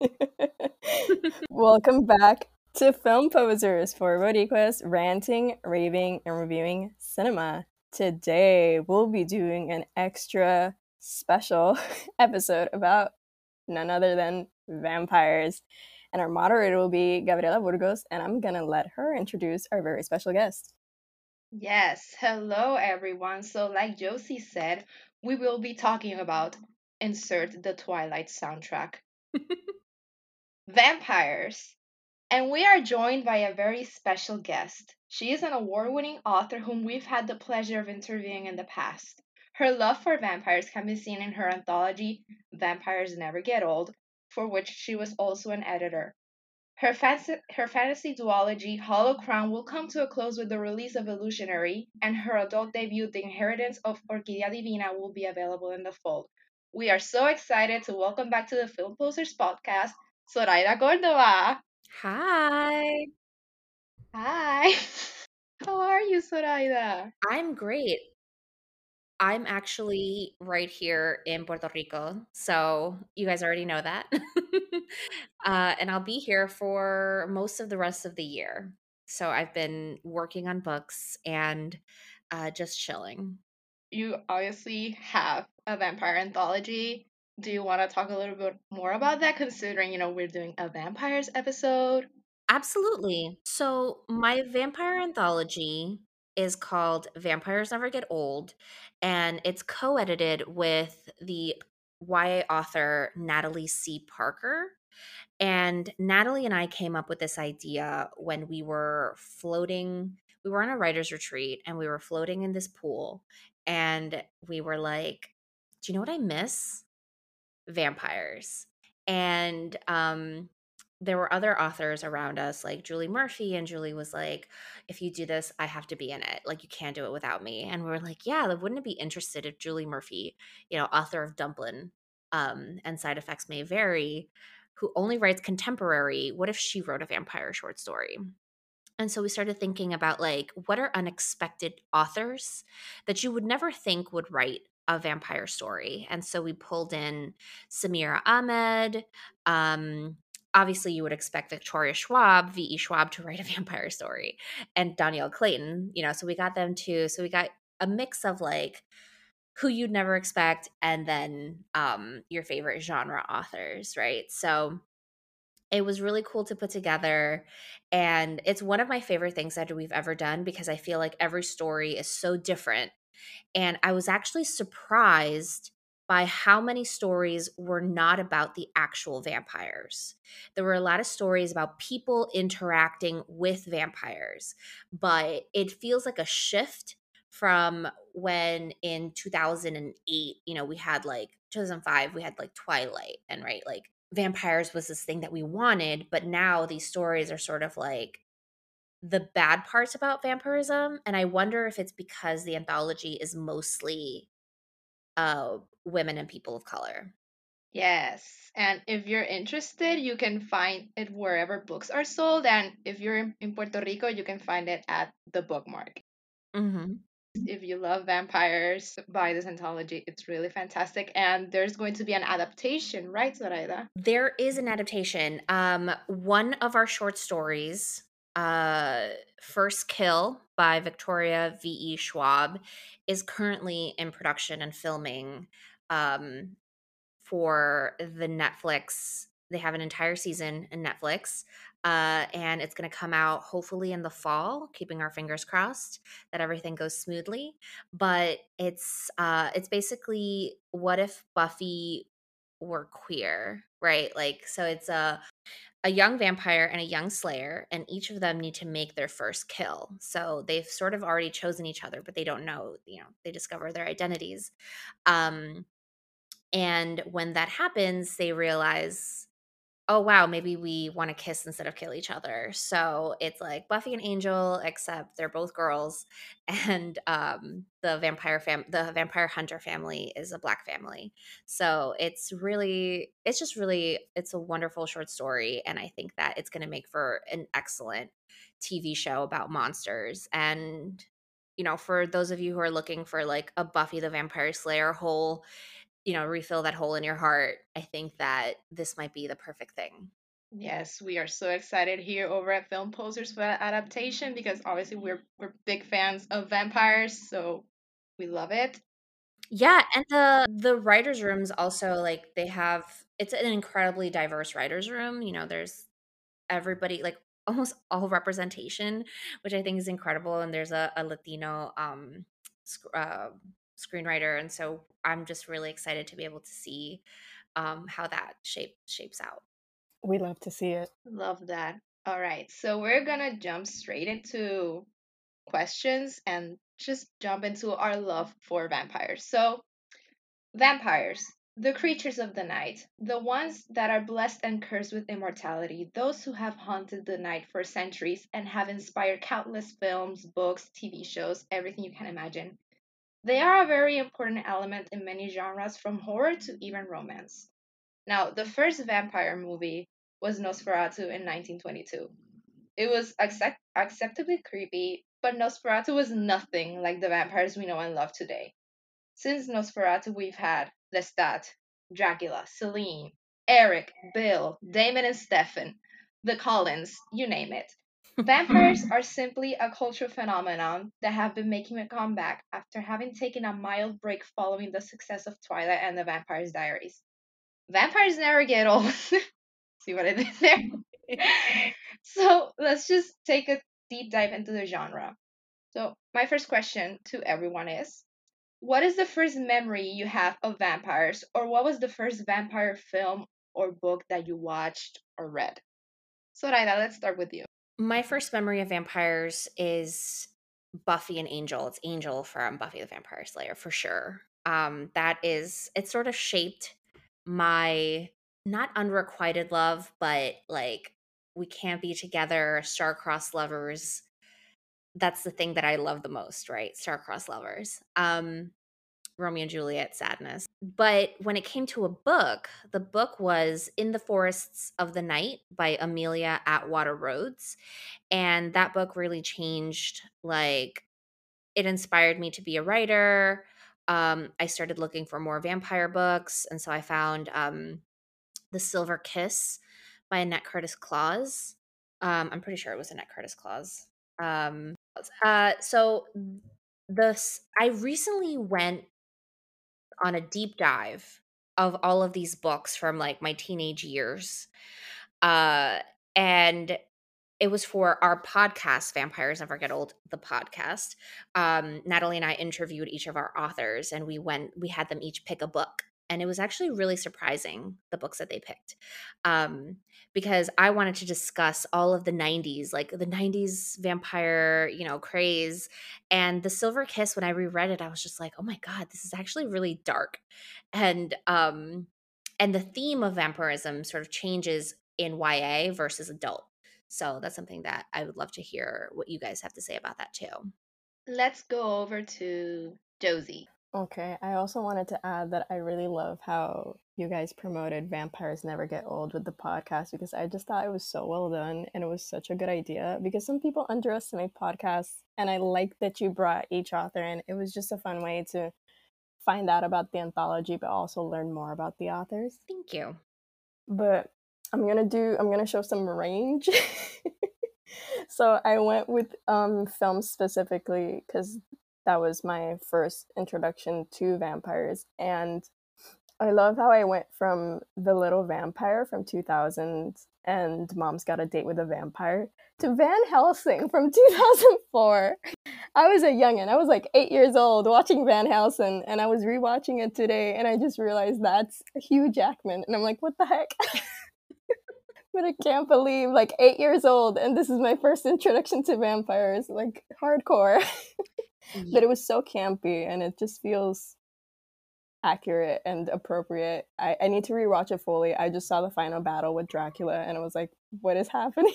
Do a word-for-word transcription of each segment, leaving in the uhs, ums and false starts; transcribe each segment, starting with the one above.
Welcome back to Film Posers for Boricuas ranting, raving, and reviewing cinema. Today, we'll be doing an extra special episode about none other than vampires. And our moderator will be Gabriela Burgos, and I'm gonna let her introduce our very special guest. Yes, hello everyone. So, like Josie said, we will be talking about insert the Twilight soundtrack vampires. And we are joined by a very special guest. She is an award winning author whom we've had the pleasure of interviewing in the past. Her love for vampires can be seen in her anthology, Vampires Never Get Old, for which she was also an editor. Her, fancy, her fantasy duology, Hollow Crown, will come to a close with the release of Illusionary, and her adult debut, The Inheritance of Orquídea Divina, will be available in the fall. We are so excited to welcome back to the Film Posters podcast, Zoraida Cordova. Hi, Hi. How are you, Zoraida? I'm great. I'm actually right here in Puerto Rico, so you guys already know that. uh, and I'll be here for most of the rest of the year. So I've been working on books and uh, just chilling. You obviously have a vampire anthology. Do you want to talk a little bit more about that, considering, you know, we're doing a vampires episode? Absolutely. So my vampire anthology is called Vampires Never Get Old, and it's co-edited with the Y A author Natalie C. Parker. And Natalie and I came up with this idea when we were floating. We were on a writer's retreat and we were floating in this pool. And we were like, do you know what I miss? Vampires. And um, there were other authors around us, like Julie Murphy. And Julie was like, if you do this, I have to be in it. Like, you can't do it without me. And we were like, yeah, wouldn't it be interested if Julie Murphy, you know, author of Dumplin' um, and Side Effects May Vary, who only writes contemporary, what if she wrote a vampire short story? And so we started thinking about like what are unexpected authors that you would never think would write a vampire story. And so we pulled in Samira Ahmed. Um, obviously, you would expect Victoria Schwab, V E. Schwab, to write a vampire story, and Danielle Clayton. You know, so we got them too. So we got a mix of like who you'd never expect, and then um, your favorite genre authors, right? So it was really cool to put together, and it's one of my favorite things that we've ever done because I feel like every story is so different, and I was actually surprised by how many stories were not about the actual vampires. There were a lot of stories about people interacting with vampires, but it feels like a shift from when in two thousand eight, you know, we had like two thousand five, we had like Twilight, and right, like vampires was this thing that we wanted, but now these stories are sort of like the bad parts about vampirism, and I wonder if it's because the anthology is mostly uh women and people of color. Yes. And if you're interested, you can find it wherever books are sold. And if you're in, in Puerto Rico, you can find it at the Bookmark. Hmm. If you love vampires, buy this anthology. It's really fantastic. And there's going to be an adaptation, right, Zoraida? There is an adaptation. Um, one of our short stories, uh, First Kill by Victoria V E. Schwab, is currently in production and filming um, for the Netflix. They have an entire season in Netflix, uh, and it's going to come out hopefully in the fall. Keeping our fingers crossed that everything goes smoothly. But it's uh, it's basically what if Buffy were queer, right? Like, so it's a a young vampire and a young slayer, and each of them need to make their first kill. So they've sort of already chosen each other, but they don't know. You know, they discover their identities. Um, and when that happens, they realize, oh wow, maybe we want to kiss instead of kill each other. So it's like Buffy and Angel, except they're both girls, and um, the vampire fam, the vampire hunter family is a black family. So it's really, it's just really, it's a wonderful short story, and I think that it's going to make for an excellent T V show about monsters. And you know, for those of you who are looking for like a Buffy the Vampire Slayer whole you know, refill that hole in your heart, I think that this might be the perfect thing. Yes, we are so excited here over at Film Posters for that adaptation because obviously we're we're big fans of vampires, so we love it. Yeah, and the the writers' rooms also, like, they have it's an incredibly diverse writers' room. You know, there's everybody, like, almost all representation, which I think is incredible. And there's a, a Latino um, sc- uh, screenwriter, and so I'm just really excited to be able to see um, how that shape shapes out. We love to see it. Love that. All right, so we're gonna jump straight into questions and just jump into our love for vampires. So, vampires, the creatures of the night, the ones that are blessed and cursed with immortality, those who have haunted the night for centuries and have inspired countless films, books, T V shows, everything you can imagine. They are a very important element in many genres, from horror to even romance. Now, the first vampire movie was Nosferatu in nineteen twenty-two. It was accept- acceptably creepy, but Nosferatu was nothing like the vampires we know and love today. Since Nosferatu, we've had Lestat, Dracula, Celine, Eric, Bill, Damon and Stefan, the Collins, you name it. Vampires are simply a cultural phenomenon that have been making a comeback after having taken a mild break following the success of Twilight and the Vampire's Diaries. Vampires never get old. See what I did there? So let's just take a deep dive into the genre. So, my first question to everyone is, what is the first memory you have of vampires, or what was the first vampire film or book that you watched or read? So, Raida, let's start with you. My first memory of vampires is Buffy and Angel. It's Angel from Buffy the Vampire Slayer for sure. Um, that is, it sort of shaped my not unrequited love, but like we can't be together, star-crossed lovers. That's the thing that I love the most, right? Star-crossed lovers. Um, Romeo and Juliet sadness. But when it came to a book, the book was In the Forests of the Night by Amelia Atwater Rhodes. And that book really changed, like, it inspired me to be a writer. Um, I started looking for more vampire books. And so I found um, The Silver Kiss by Annette Curtis Claus. Um, I'm pretty sure it was Annette Curtis Claus. Um, uh, so the I recently went on a deep dive of all of these books from like my teenage years. Uh, and it was for our podcast, Vampires Never Get Old, the podcast. Um, Natalie and I interviewed each of our authors, and we went, we had them each pick a book. And it was actually really surprising, the books that they picked, um, because I wanted to discuss all of the nineties, like the nineties vampire, you know, craze. And The Silver Kiss, when I reread it, I was just like, oh my God, this is actually really dark. And, um, and the theme of vampirism sort of changes in Y A versus adult. So that's something that I would love to hear what you guys have to say about that too. Let's go over to Josie. Okay, I also wanted to add that I really love how you guys promoted Vampires Never Get Old with the podcast because I just thought it was so well done and it was such a good idea because some people underestimate podcasts and I like that you brought each author in. It was just a fun way to find out about the anthology but also learn more about the authors. Thank you. But I'm gonna do I'm gonna show some range. So I went with um films specifically because that was my first introduction to vampires, and I love how I went from The Little Vampire from two thousand and Mom's Got a Date with a Vampire to Van Helsing from two thousand four. I was a youngin'. I was like eight years old watching Van Helsing, and I was rewatching it today, and I just realized that's Hugh Jackman, and I'm like, what the heck? But I can't believe, like, eight years old, and this is my first introduction to vampires, like, hardcore. Yeah. But it was so campy, and it just feels accurate and appropriate. I, I need to rewatch it fully. I just saw the final battle with Dracula, and I was like, what is happening?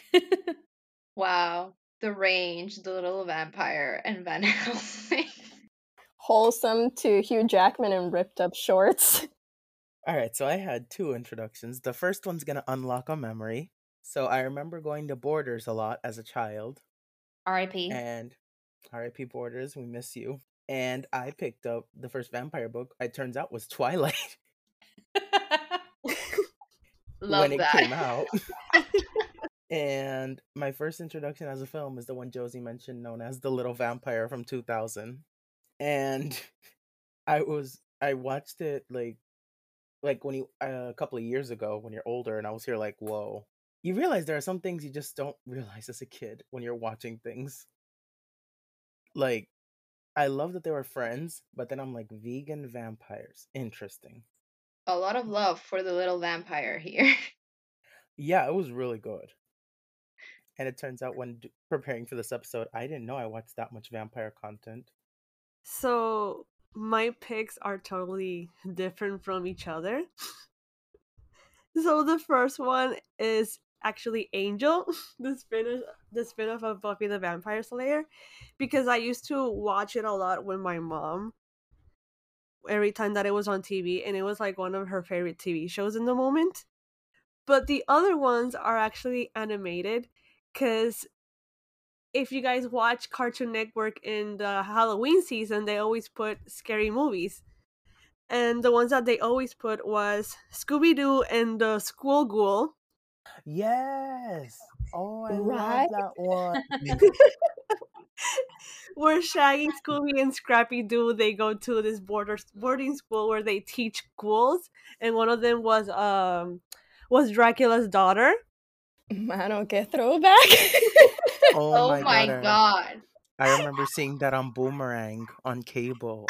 Wow, the range, the little vampire, and Van Helsing. Wholesome to Hugh Jackman in ripped up shorts. All right, so I had two introductions. The first one's going to unlock a memory. So I remember going to Borders a lot as a child. R I P. And R I P Borders, we miss you. And I picked up the first vampire book. It turns out was Twilight when Love it that. came out. And my first introduction as a film is the one Josie mentioned, known as The Little Vampire from two thousand. And I was I watched it like like when you uh, a couple of years ago when you're older, and I was here like, whoa. You realize there are some things you just don't realize as a kid when you're watching things. Like, I love that they were friends, but then I'm like, vegan vampires. Interesting. A lot of love for the little vampire here. Yeah, it was really good. And it turns out when d- preparing for this episode, I didn't know I watched that much vampire content. So my picks are totally different from each other. So the first one is actually Angel, the spin the spin-off of Buffy the Vampire Slayer, because I used to watch it a lot with my mom every time that it was on T V, and it was like one of her favorite T V shows in the moment. But the other ones are actually animated, because if you guys watch Cartoon Network in the Halloween season, they always put scary movies. And the ones that they always put was Scooby-Doo and the School Ghoul. Yes. Oh, I Right? love that one. Where Shaggy, Scooby, and Scrappy Doo, they go to this border boarding school where they teach ghouls, and one of them was um was Dracula's daughter. Mano, qué throwback. Oh Oh my my god. I- god. I remember seeing that on Boomerang on cable.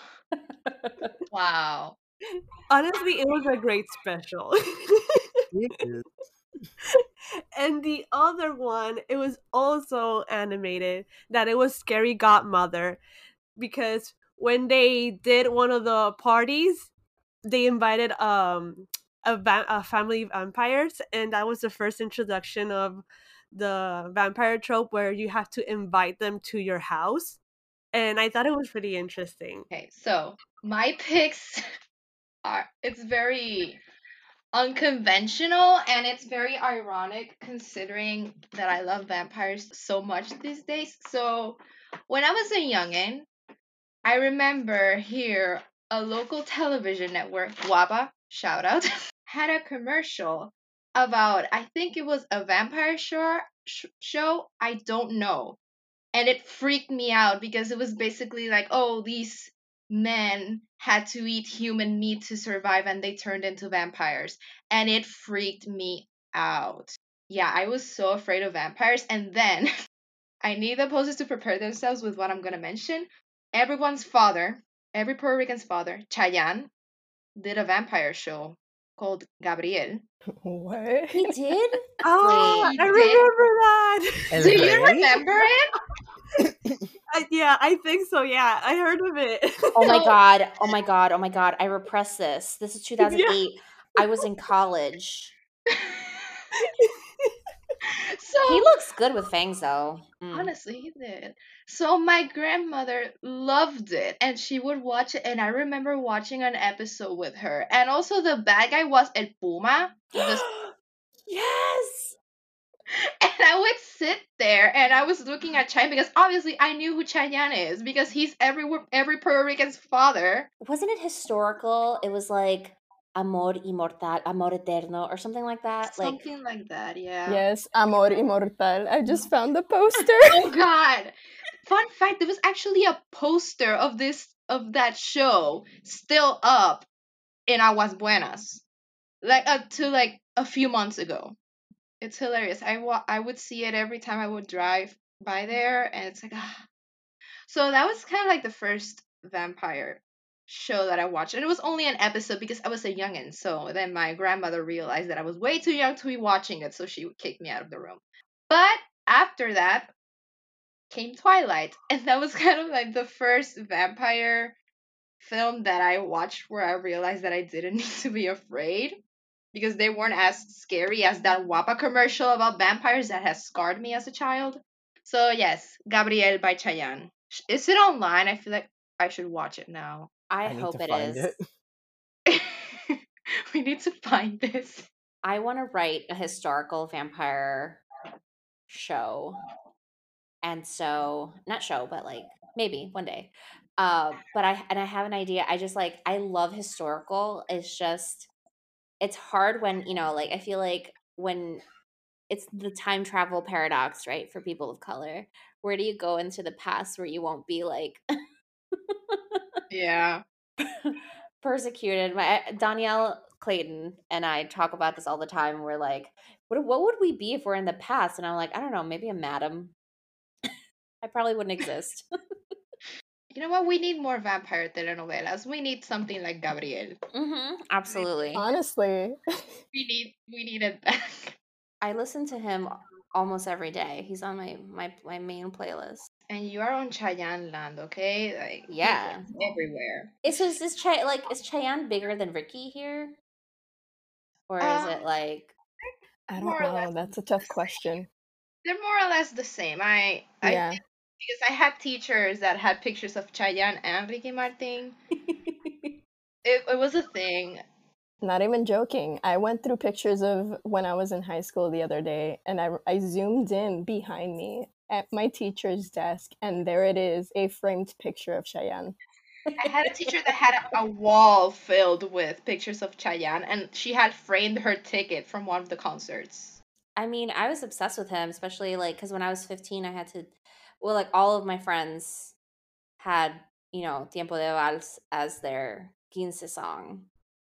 Wow. Honestly, it was a great special. It is. And the other one, it was also animated, that it was Scary Godmother, because when they did one of the parties, they invited um a, va- a family of vampires, and that was the first introduction of the vampire trope where you have to invite them to your house. And I thought it was pretty interesting. Okay, so my picks are it's very unconventional and it's very ironic considering that I love vampires so much these days. So when I was a youngin, I remember here a local television network, Guapa, shout out, had a commercial about I think it was a vampire show. Sh- show I don't know, and it freaked me out because it was basically like, oh, these men had to eat human meat to survive and they turned into vampires, and it freaked me out. Yeah, I was so afraid of vampires. And then I need the posters to prepare themselves with what I'm gonna mention. Everyone's father, every Puerto Rican's father, Chayanne, did a vampire show called Gabriel. What? He did? Oh, Wait. He I did? remember that. El Do you Rey? remember it? I, yeah, I think so. Yeah, I heard of it. Oh my So- god. Oh my god. Oh my god. I repressed this. This is two thousand eight. I was in college. So He looks good with fangs though. Mm. honestly, he did. So my grandmother loved it, and she would watch it. And I remember watching an episode with her. And also, the bad guy was El Puma. the- Yes. and I would sit there, and I was looking at Chayanne because obviously I knew who Chayanne is because he's every every Puerto Rican's father. Wasn't it historical? It was like amor immortal, amor eterno, or something like that. Like Something like that, yeah. Yes, Amor Immortal. I just found the poster. Oh God! Fun fact: there was actually a poster of this of that show still up in Aguas Buenas, like up to like a few months ago. It's hilarious. I wa- I would see it every time I would drive by there, and it's like ah. So that was kind of like the first vampire show that I watched, and it was only an episode because I was a youngin. So then my grandmother realized that I was way too young to be watching it, so she would kick me out of the room. But after that came Twilight, and that was kind of like the first vampire film that I watched where I realized that I didn't need to be afraid because they weren't as scary as that Wapa commercial about vampires that has scarred me as a child. So yes, Gabriel by Chayanne. Is it online? I feel like I should watch it now. I, I need hope to it find is. it. We need to find this. I want to write a historical vampire show. And so, not show, but like maybe one day. Uh, but I and I have an idea. I just like I love historical. It's just it's hard when, you know, like I feel like when it's the time travel paradox, right? For people of color. Where do you go into the past where you won't be like Yeah. persecuted? My Danielle Clayton and I talk about this all the time. We're like, what what would we be if we're in the past? And I'm like, I don't know, maybe a madam. I probably wouldn't exist. You know what? We need more vampire telenovelas. We need something like Gabriel. Mm-hmm, absolutely. Honestly. We need we need it back. I listen to him almost every day. He's on my my, my main playlist. And you are on Cheyenne land, okay? Like Yeah. he's everywhere. Is is is Ch- like is Cheyenne bigger than Ricky here? Or is Um, it like I more don't or less know. That's a tough question. they're more or less the same. I I Yeah. think because I had teachers that had pictures of Cheyenne and Ricky Martin. It it was a thing. Not even joking. I went through pictures of when I was in high school the other day, and I, I zoomed in behind me at my teacher's desk, and there it is, a framed picture of Cheyenne. I had a teacher that had a, a wall filled with pictures of Cheyenne, and she had framed her ticket from one of the concerts. I mean, I was obsessed with him, especially like because when I was fifteen, I had to, well, like all of my friends had, you know, Tiempo de Vals as their quince song.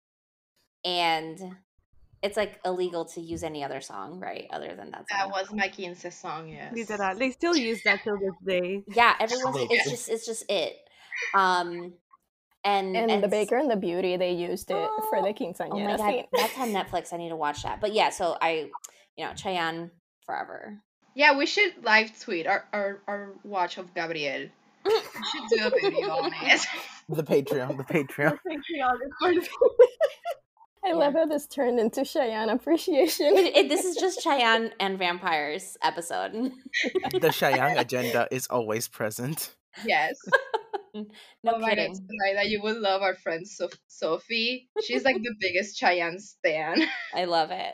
And it's like illegal to use any other song, right? Other than that That song. was my quince song, yes. Literal. They still use that till this day. Yeah, everyone's, They it's do. just, it's just it. Um, and, And and The Baker and the Beauty, they used it for the Oh quinceañera my god, scene. that's on Netflix. I need to watch that. But yeah, so I, you know, Cheyenne forever. Yeah, we should live tweet our, our, our watch of Gabriel. We should do a video on it. The Patreon, the Patreon. I Yeah. love how this turned into Cheyenne appreciation. It, it, this is just Cheyenne and vampires episode. The Cheyenne agenda is always present. Yes. No Oh my god, kidding. Sonaida, you would love our friend Sof- Sophie. She's like the biggest Cheyenne stan. I love it.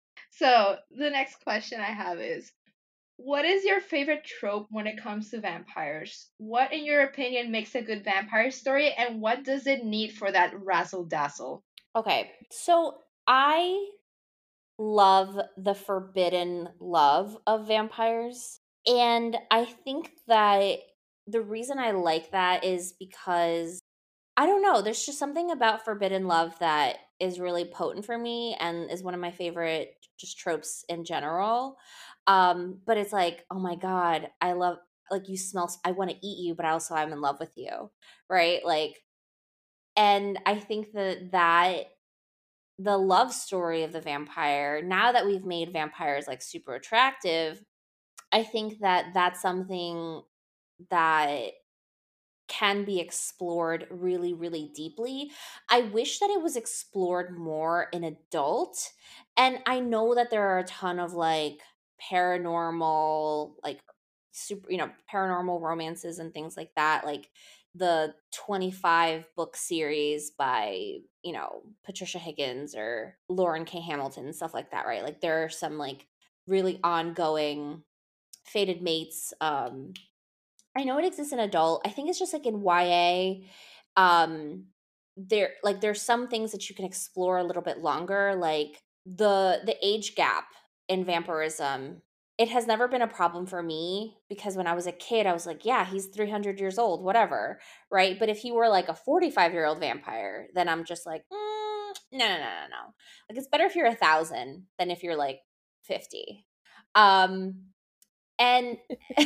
So the next question I have is, what is your favorite trope when it comes to vampires? What, in your opinion, makes a good vampire story, and what does it need for that razzle dazzle? Okay, so I love the forbidden love of vampires. And I think that the reason I like that is because I don't know, there's just something about forbidden love that is really potent for me and is one of my favorite just tropes in general. Um, but it's like, oh my God, I love, like, you smell, I want to eat you, but also I'm in love with you, right? Like, and I think that that the love story of the vampire, now that we've made vampires like super attractive, I think that that's something that can be explored really, really deeply. I wish that it was explored more in adult. And I know that there are a ton of like paranormal, like super, you know, paranormal romances and things like that. Like the twenty-five book series by, you know, Patricia Higgins or Lauren K. Hamilton and stuff like that, right? Like there are some like really ongoing fated mates. Um, I know it exists in adult. I think it's just like in Y A. Um, there like there's some things that you can explore a little bit longer, like the the age gap in vampirism. It has never been a problem for me because when I was a kid, I was like, yeah, he's three hundred years old, whatever, right? But if he were like a forty-five year old vampire, then I'm just like, mm, no, no, no, no, no. Like it's better if you're a thousand than if you're like fifty. Um, and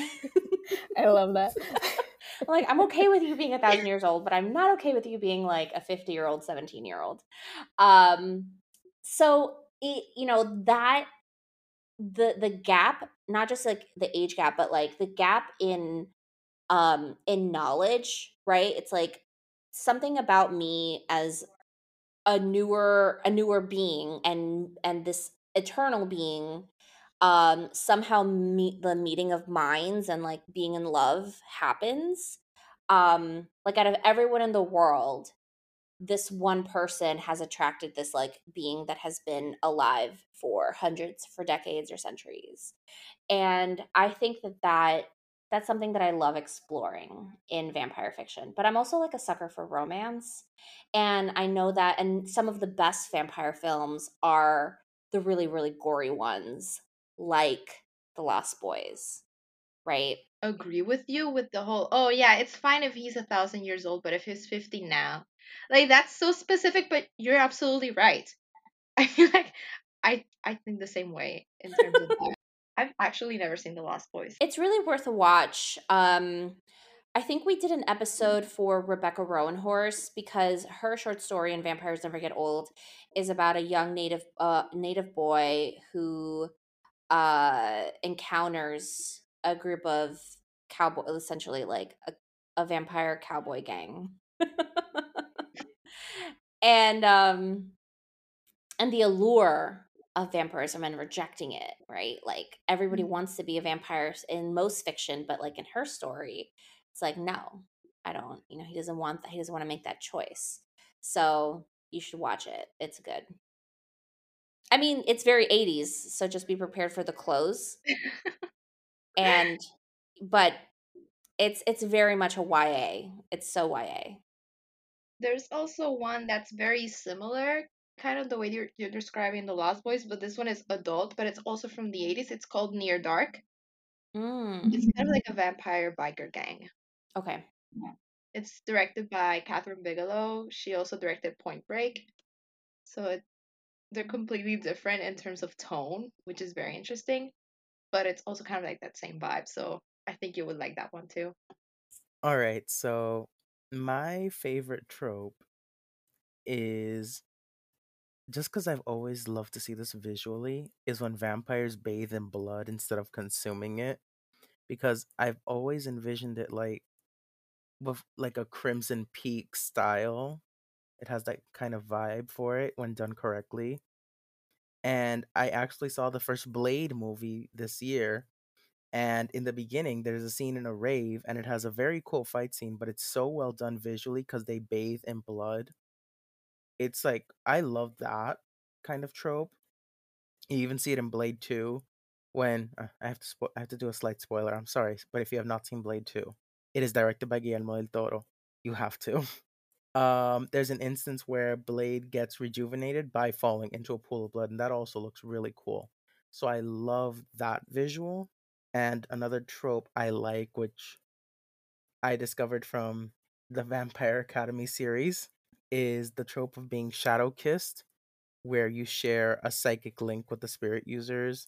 I love that. I'm like, I'm okay with you being a thousand years old, but I'm not okay with you being like a fifty year old, seventeen year old. Um, so it, you know, that the the gap, not just like the age gap, but like the gap in um in knowledge, right? It's like something about me as a newer a newer being and and this eternal being um somehow meet the meeting of minds and like being in love happens. Um like out of everyone in the world, this one person has attracted this like being that has been alive for hundreds, for decades or centuries. And I think that that That's something that I love exploring in vampire fiction. But I'm also like a sucker for romance. And I know that, and some of the best vampire films are the really, really gory ones, like The Lost Boys, right? Agree with you with the whole, oh yeah, it's fine if he's a thousand years old, but if he's fifty now, like that's so specific, but you're absolutely right. I feel like I I think the same way in terms of that. I've actually never seen The Lost Boys. It's really worth a watch. Um, I think we did an episode for Rebecca Roanhorse because her short story in Vampires Never Get Old is about a young native uh, native boy who uh, encounters a group of cowboy, essentially like a, a vampire cowboy gang, and um, and the allure of vampirism and rejecting it, right? Like everybody wants to be a vampire in most fiction, but like in her story, it's like, no, I don't. You know, he doesn't want that. He doesn't want to make that choice. So you should watch it. It's good. I mean, it's very eighties, so just be prepared for the clothes. And but it's it's very much a Y A. It's so Y A. There's also one that's very similar, kind of the way you're, you're describing The Lost Boys, but this one is adult, but it's also from the eighties. It's called Near Dark. Mm. It's kind of like a vampire biker gang. Okay. It's directed by Catherine Bigelow. She also directed Point Break. So it, they're completely different in terms of tone, which is very interesting. But it's also kind of like that same vibe. So I think you would like that one too. All right, so my favorite trope is, just because I've always loved to see this visually, is when vampires bathe in blood instead of consuming it. Because I've always envisioned it like with like a Crimson Peak style. It has that kind of vibe for it when done correctly. And I actually saw the first Blade movie this year. And in the beginning, there's a scene in a rave, and it has a very cool fight scene, but it's so well done visually because they bathe in blood. It's like, I love that kind of trope. You even see it in Blade two when uh, I have to spo- I have to do a slight spoiler. I'm sorry, but if you have not seen Blade two, it is directed by Guillermo del Toro. You have to. Um, there's an instance where Blade gets rejuvenated by falling into a pool of blood, and that also looks really cool. So I love that visual. And another trope I like, which I discovered from the Vampire Academy series, is the trope of being shadow kissed, where you share a psychic link with the spirit users,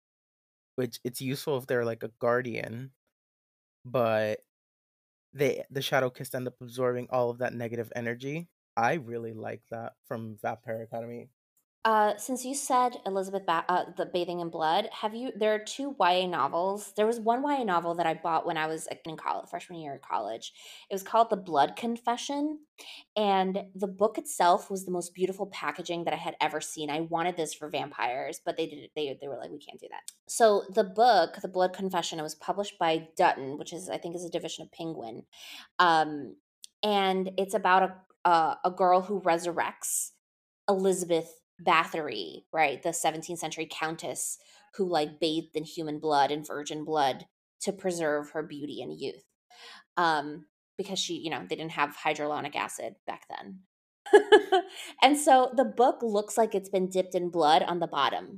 which it's useful if they're like a guardian, but they the shadow kissed end up absorbing all of that negative energy. I really like that from Vampire Academy. Uh, since you said Elizabeth, ba- uh, the Bathing in Blood, have you? There are two Y A novels. There was one Y A novel that I bought when I was in college, freshman year of college. It was called The Blood Confession, and the book itself was the most beautiful packaging that I had ever seen. I wanted this for vampires, but they did. They they were like, we can't do that. So the book, The Blood Confession, it was published by Dutton, which is I think is a division of Penguin, um, and it's about a a, a girl who resurrects Elizabeth Bathory, right? The seventeenth century countess who like bathed in human blood and virgin blood to preserve her beauty and youth. Um, because she, you know, they didn't have hydrolonic acid back then. And so the book looks like it's been dipped in blood on the bottom.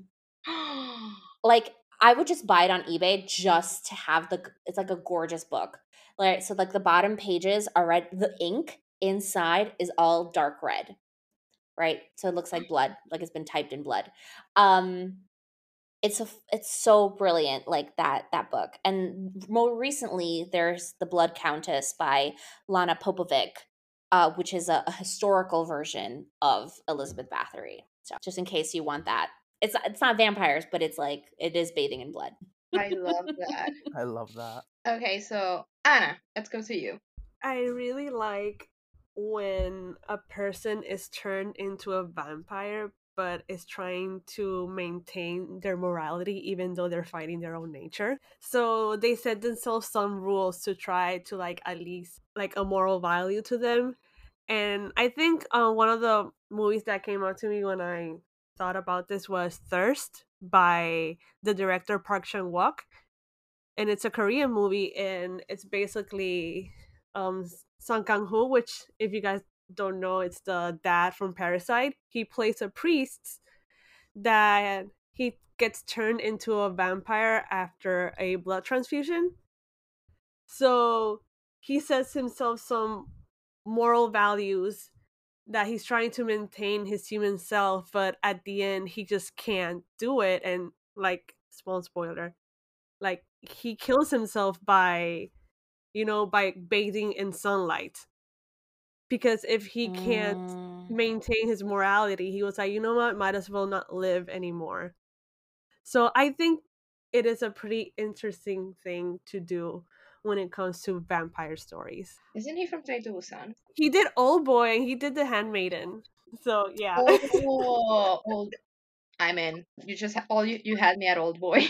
Like I would just buy it on eBay just to have the it's like a gorgeous book. Like so like the bottom pages are red, the ink inside is all dark red, right? So it looks like blood, like it's been typed in blood. Um, it's a, it's so brilliant, like that that book. And more recently, there's The Blood Countess by Lana Popovic, uh, which is a, a historical version of Elizabeth Bathory. So just in case you want that, it's it's not vampires, but it's like it is bathing in blood. I love that. I love that. Okay, so Anna, let's go to you. I really like when a person is turned into a vampire but is trying to maintain their morality even though they're fighting their own nature. So they set themselves some rules to try to like at least like a moral value to them. And I think uh, one of the movies that came out to me when I thought about this was Thirst by the director Park Chan-wook. and it's a Korean movie, and it's basically um Song Kang-ho, which, if you guys don't know, it's the dad from Parasite. He plays a priest that he gets turned into a vampire after a blood transfusion. So he sets himself some moral values that he's trying to maintain his human self, but at the end he just can't do it. And, like, small spoiler, like, he kills himself by, you know, by bathing in sunlight. Because if he can't Mm. maintain his morality, he was like, you know what, might as well not live anymore. So I think it is a pretty interesting thing to do when it comes to vampire stories. Isn't he from Train to Busan? He did Old Boy and he did The Handmaiden. So yeah. Oh, old. I'm in. You just ha- all you you had me at Old Boy.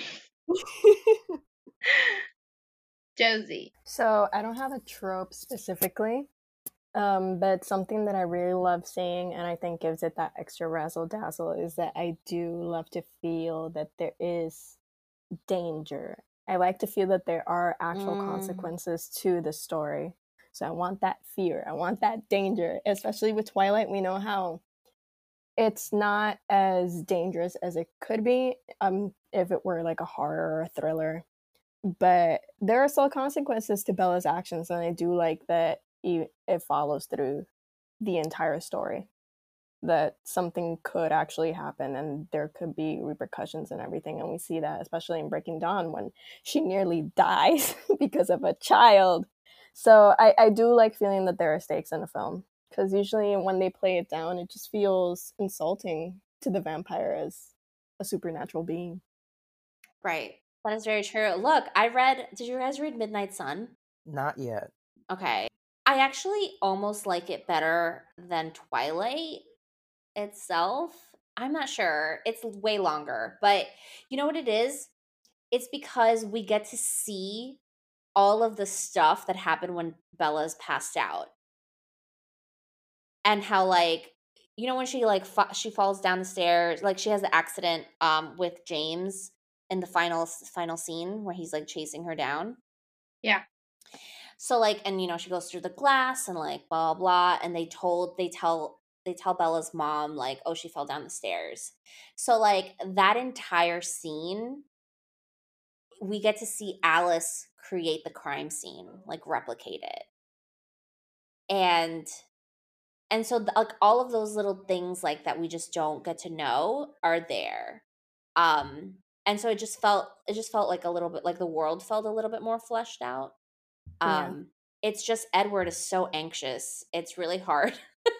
Josie. So I don't have a trope specifically, um, but something that I really love seeing and I think gives it that extra razzle dazzle is that I do love to feel that there is danger. I like to feel that there are actual Mm. consequences to the story. So I want that fear. I want that danger, especially with Twilight. We know how it's not as dangerous as it could be um, if it were like a horror or a thriller. But there are still consequences to Bella's actions, and I do like that it follows through the entire story. That something could actually happen and there could be repercussions and everything. And we see that especially in Breaking Dawn when she nearly dies because of a child. So I, I do like feeling that there are stakes in a film, because usually when they play it down, it just feels insulting to the vampire as a supernatural being. Right. That is very true. Look, I read, did you guys read Midnight Sun? Not yet. Okay. I actually almost like it better than Twilight itself. I'm not sure. It's way longer, but you know what it is? It's because we get to see all of the stuff that happened when Bella's passed out. And how, like, you know, when she like fa- she falls down the stairs, like she has the accident um with James in the final final scene where he's like chasing her down. Yeah. So like, and you know, she goes through the glass and like blah blah blah, and they told they tell they tell Bella's mom like, oh, she fell down the stairs. So like that entire scene, we get to see Alice create the crime scene, like replicate it. And and so th- like all of those little things like that we just don't get to know are there. Um and so it just felt it just felt like a little bit like the world felt a little bit more fleshed out. Um Yeah. it's just Edward is so anxious. It's really hard.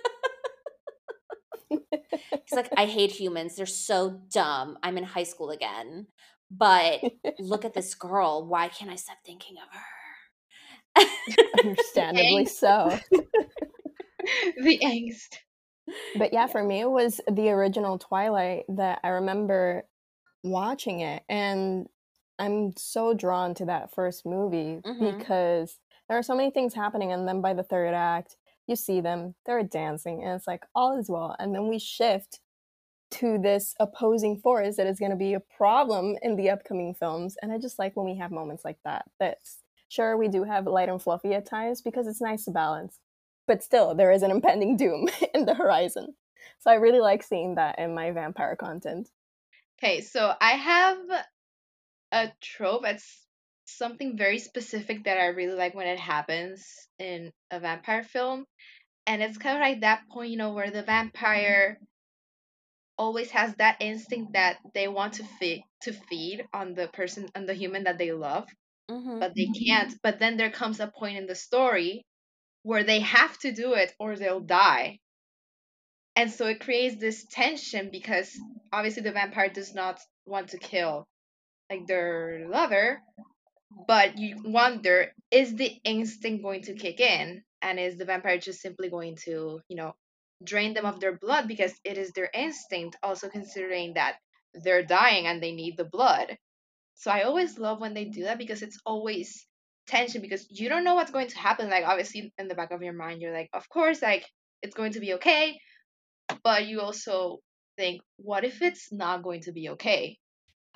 He's like, I hate humans. They're so dumb. I'm in high school again. But look at this girl. Why can't I stop thinking of her? Understandably Angst. so. The angst. But yeah, for me, it was the original Twilight that I remember watching it. And I'm so drawn to that first movie Mhm. because there are so many things happening. And then by the third act, you see them, they're dancing, and it's like all is well. And then we shift to this opposing force that is going to be a problem in the upcoming films. And I just like when we have moments like that. That's sure, we do have light and fluffy at times because it's nice to balance. But still, there is an impending doom in the horizon. So I really like seeing that in my vampire content. Okay, so I have a trope. It's something very specific that I really like when it happens in a vampire film. And it's kind of like that point, you know, where the vampire always has that instinct that they want to feed to feed on the person on the human that they love, Mhm. but they can't. But then there comes a point in the story where they have to do it or they'll die. And so it creates this tension because obviously the vampire does not want to kill like their lover, but you wonder, is the instinct going to kick in, and is the vampire just simply going to, you know, drain them of their blood because it is their instinct, also considering that they're dying and they need the blood. So I always love when they do that because it's always tension because you don't know what's going to happen. Like obviously in the back of your mind you're like, of course, like it's going to be okay, but you also think, what if it's not going to be okay?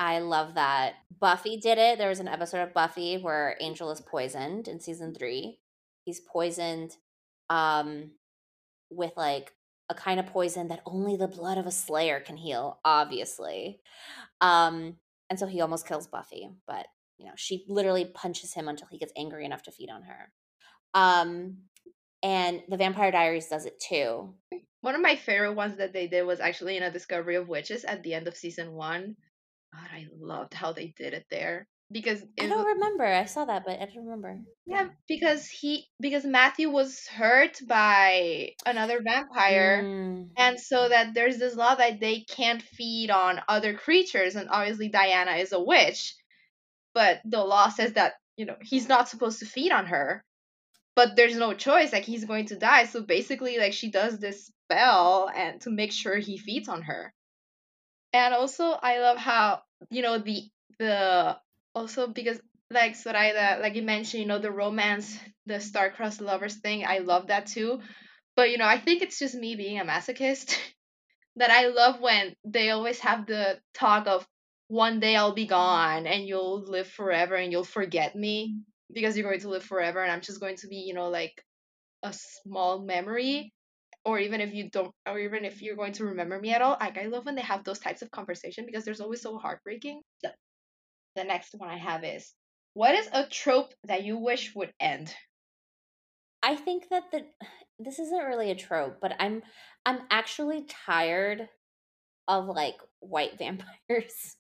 I love that. Buffy did it. There was an episode of Buffy where Angel is poisoned in season three. He's poisoned um, with like a kind of poison that only the blood of a slayer can heal, obviously. Um, and so he almost kills Buffy, but you know, she literally punches him until he gets angry enough to feed on her. Um, and the Vampire Diaries does it too. One of my favorite ones that they did was actually in A Discovery of Witches at the end of season one. God, I loved how they did it there because I it, don't remember. I saw that, but I don't remember. yeah, because he because Matthew was hurt by another vampire, Mm. and so that there's this law that they can't feed on other creatures, and obviously Diana is a witch, but the law says that, you know, he's not supposed to feed on her. But there's no choice, like he's going to die. So basically, like she does this spell and to make sure he feeds on her. And also, I love how, you know, the the also because like Soraya, like you mentioned, you know, the romance, the star-crossed lovers thing. I love that too. But you know, I think it's just me being a masochist that I love when they always have the talk of one day I'll be gone and you'll live forever and you'll forget me because you're going to live forever and I'm just going to be, you know, like a small memory, or even if you don't, or even if you're going to remember me at all. Like I love when they have those types of conversation because there's always so heartbreaking. The, the next one I have is, what is a trope that you wish would end? I think that the this isn't really a trope, but I'm I'm actually tired of like white vampires.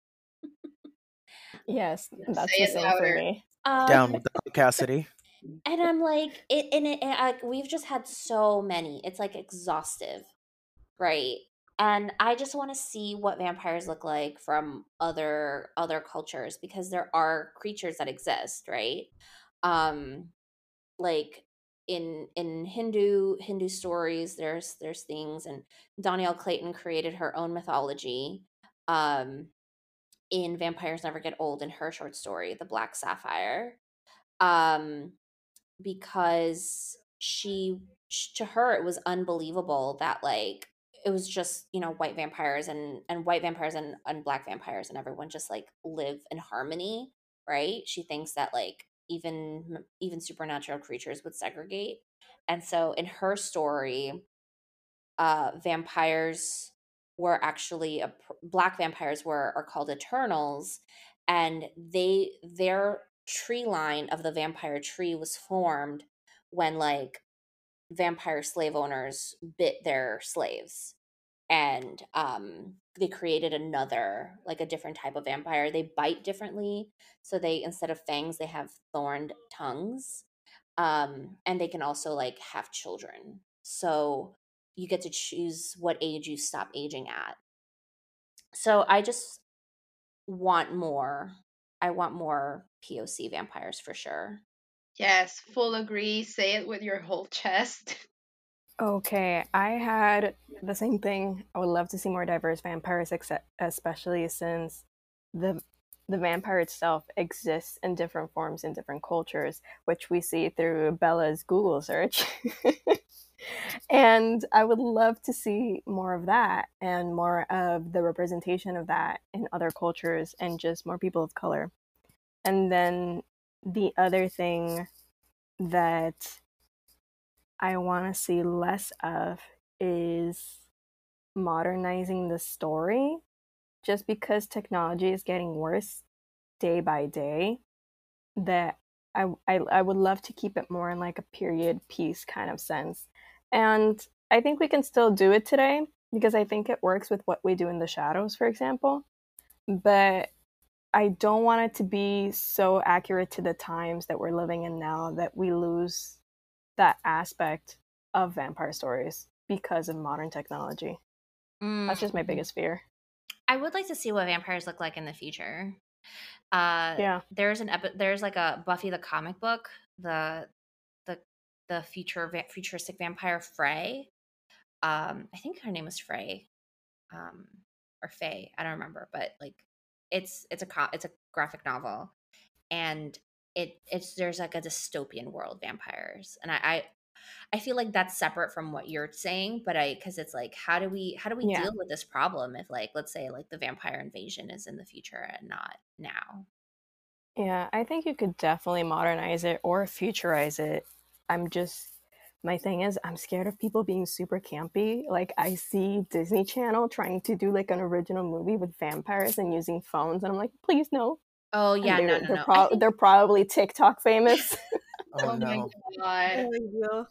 Yes, that's Say the it same for louder. me. Um, Down with the Cassidy. and I'm like, it, and it, and I, we've just had so many. It's like exhaustive, right? And I just want to see what vampires look like from other other cultures because there are creatures that exist, right? Um, like in in Hindu Hindu stories, there's there's things, and Danielle Clayton created her own mythology. Um, in Vampires Never Get Old in her short story, The Black Sapphire. Um, because she to her it was unbelievable that like it was just, you know, white vampires and and white vampires and, and black vampires and everyone just like live in harmony, right? She thinks that like even even supernatural creatures would segregate. And so in her story, uh vampires were actually a, black vampires were are called eternals, and they their tree line of the vampire tree was formed when like vampire slave owners bit their slaves, and um they created another, like a different type of vampire. They bite differently, so they, instead of fangs, they have thorned tongues. Um and they can also like have children, so you get to choose what age you stop aging at. So I just want more. I want more P O C vampires for sure. Yes, full agree. Say it with your whole chest. Okay, I had the same thing. I would love to see more diverse vampires, except especially since the the vampire itself exists in different forms in different cultures, which we see through Bella's Google search. And I would love to see more of that and more of the representation of that in other cultures and just more people of color. And then the other thing that I want to see less of is modernizing the story, just because technology is getting worse day by day. That I, I I would love to keep it more in like a period piece kind of sense. And I think we can still do it today because I think it works with what we do in the shadows, for example. But I don't want it to be so accurate to the times that we're living in now that we lose that aspect of vampire stories because of modern technology. Mm. That's just my biggest fear. I would like to see what vampires look like in the future. Uh, yeah, there's an epi- there's like a Buffy the comic book, the the the future va- futuristic vampire Frey. Um, I think her name was Frey, um, or Faye. I don't remember, but like it's it's a co- it's a graphic novel, and it it's there's like a dystopian world vampires, and I, I I feel like that's separate from what you're saying, but I because it's like how do we how do we Yeah. deal with this problem if like let's say like the vampire invasion is in the future and not now. Yeah, I think you could definitely modernize it or futurize it. I'm just my thing is I'm scared of people being super campy. Like I see Disney Channel trying to do like an original movie with vampires and using phones, and I'm like, please no. Oh And yeah, no, they're no, they're no. I pro- think they're probably TikTok famous. Oh, Oh my no. god. Oh, no.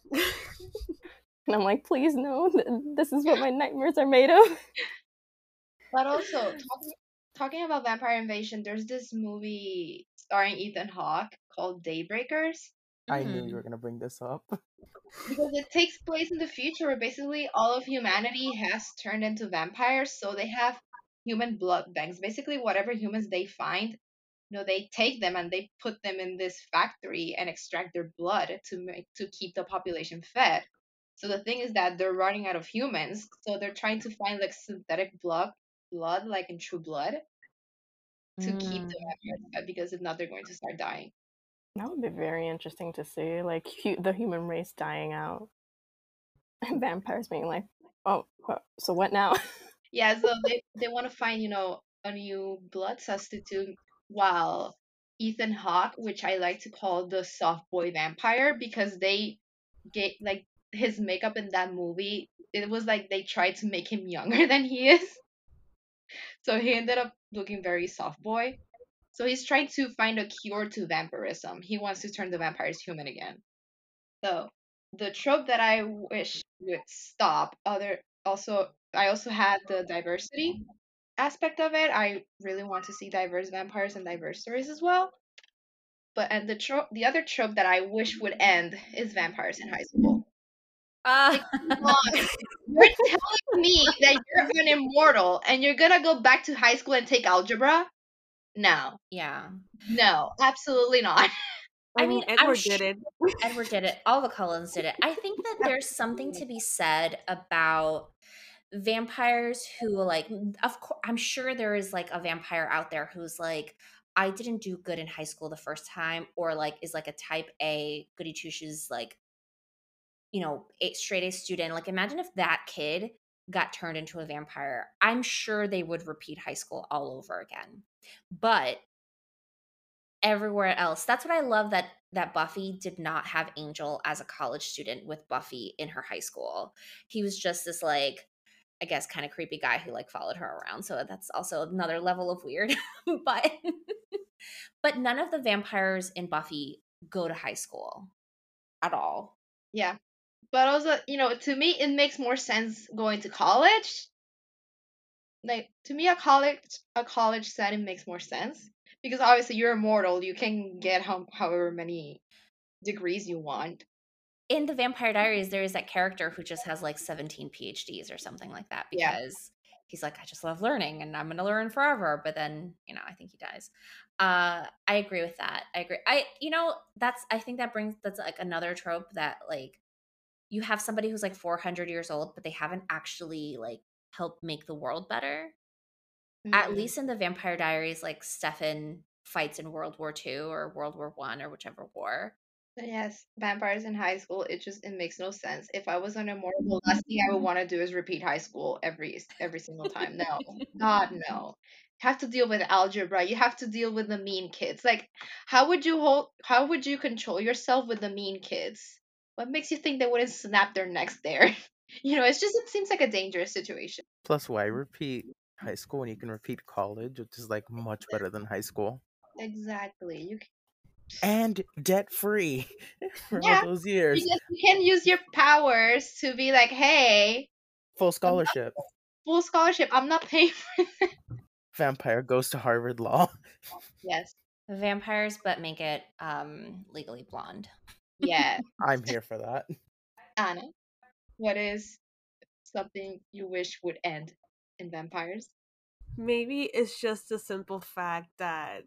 And I'm like, please no. th- This is what my nightmares are made of. But also talking talking about vampire invasion, there's this movie starring Ethan Hawke called Daybreakers. I knew you Mm. were gonna bring this up. Because it takes place in the future where basically all of humanity has turned into vampires, so they have human blood banks. Basically, whatever humans they find, you know, they take them and they put them in this factory and extract their blood to make to keep the population fed. So the thing is that they're running out of humans, so they're trying to find like synthetic blood, blood like in True Blood, to keep the Mm. vampires fed because if not, they're going to start dying. That would be very interesting to see, like hu- the human race dying out, and vampires being like, oh, wha- so what now? Yeah, so they they want to find, you know, a new blood substitute while Ethan Hawke, which I like to call the soft boy vampire because they get like his makeup in that movie, it was like they tried to make him younger than he is. So he ended up looking very soft boy. So he's trying to find a cure to vampirism. He wants to turn the vampires human again. So the trope that I wish would stop other also I also had the diversity aspect of it. I really want to see diverse vampires and diverse stories as well. But and the trope, the other trope that I wish would end is vampires in high school. Like, come Ah. on, you're telling me that you're an immortal and you're gonna go back to high school and take algebra? No, Yeah. no, absolutely not. I I mean, mean, I'm Edward sure did it. Edward did it. All the Cullens did it. I think that there's something to be said about vampires who like of course I'm sure there is like a vampire out there who's like I didn't do good in high school the first time or like is like a type A goody two shoes like you know a straight A student. Like imagine if that kid got turned into a vampire. I'm sure they would repeat high school all over again. But everywhere else, that's what I love that that Buffy did not have Angel as a college student with Buffy in her high school. He was just this like I guess kind of creepy guy who like followed her around. So that's also another level of weird. but but none of the vampires in Buffy go to high school at all. Yeah, but also, you know, to me, it makes more sense going to college. Like to me, a college a college setting makes more sense because obviously you're immortal. You can get how, however many degrees you want. In the Vampire Diaries, there is that character who just has like seventeen P H Ds or something like that Yeah. because he's like, I just love learning and I'm going to learn forever. But then, you know, I think he dies. Uh, I agree with that. I agree. I, you know, that's, I think that brings, that's like another trope that like you have somebody who's like four hundred years old, but they haven't actually like helped make the world better. At Mhm. least in the Vampire Diaries, like Stefan fights in World War Two or World War One or whichever war. But yes, vampires in high school, it just it makes no sense. If I was an immortal, the last thing I would want to do is repeat high school every every single time. No, God, no. You have to deal with algebra. You have to deal with the mean kids. Like, how would you hold? How would you control yourself with the mean kids? What makes you think they wouldn't snap their necks there? You know, it's just it seems like a dangerous situation. Plus, why repeat high school when you can repeat college, which is like much better than high school Exactly. You and debt free for Yeah, all those years. because you can use your powers to be like, hey, Full scholarship. full scholarship. I'm not paying for this. Vampire goes to Harvard Law. Yes. Vampires, but make it um, legally blonde. Yeah. I'm here for that. Anna, what is something you wish would end in vampires? Maybe it's just the simple fact that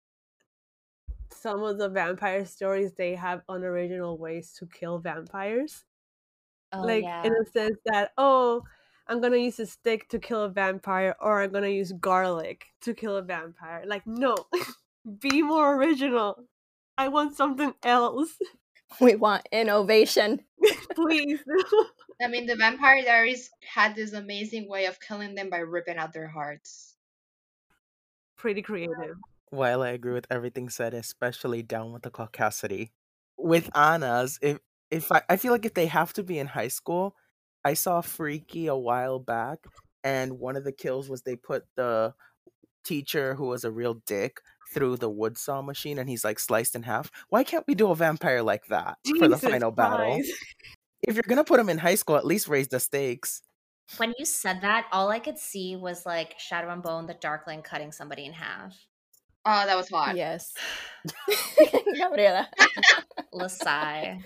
some of the vampire stories they have unoriginal ways to kill vampires. Oh, like yeah. in a sense that, oh, I'm gonna use a stick to kill a vampire, or I'm gonna use garlic to kill a vampire. Like, no, be more original. I want something else. We want innovation. Please. I mean, the Vampire Diaries had this amazing way of killing them by ripping out their hearts. Pretty creative. While I agree with everything said, especially down with the caucasity. With Anna's, if if I, I feel like if they have to be in high school, I saw Freaky a while back, and one of the kills was they put the teacher who was a real dick through the wood saw machine, and he's like sliced in half. Why can't we do a vampire like that for the Jesus final battle? Christ. If you're gonna put him in high school, at least raise the stakes. When you said that, all I could see was like Shadow and Bone, the Darkling, cutting somebody in half. Oh, that was hot. Yes. Gabriela. Lasai.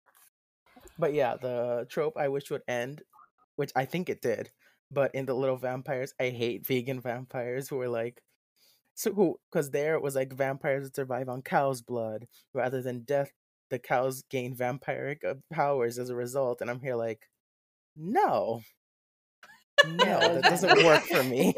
But yeah, the trope I wish would end, which I think it did. But in the Little Vampires, I hate vegan vampires who are like, so who, because there it was like vampires that survive on cow's blood rather than death. The cows gain vampiric uh, powers as a result, and I'm here like, no, no, Yeah, that that's doesn't bad. work for me.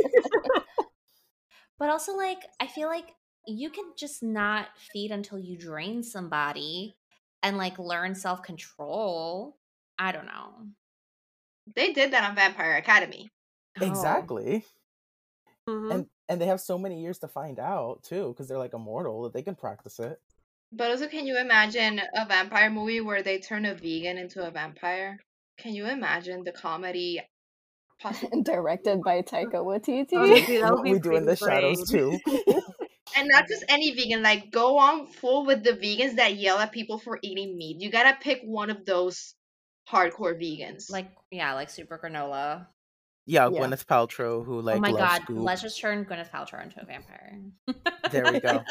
But also, like, I feel like you can just not feed until you drain somebody and like learn self control. I don't know. They did that on Vampire Academy. Exactly. Mhm. And and they have so many years to find out too, because they're like immortal that they can practice it. But also, can you imagine a vampire movie where they turn a vegan into a vampire? Can you imagine the comedy? Possible. Directed by Taika Waititi. Honestly, that would What be we do in the pretty shadows great. too. And not just any vegan, like go on full with the vegans that yell at people for eating meat. You gotta pick one of those hardcore vegans. Like, yeah, like Super Granola. Yeah, Yeah. Gwyneth Paltrow, who like oh my loves god, Scoop. let's just turn Gwyneth Paltrow into a vampire. There we go.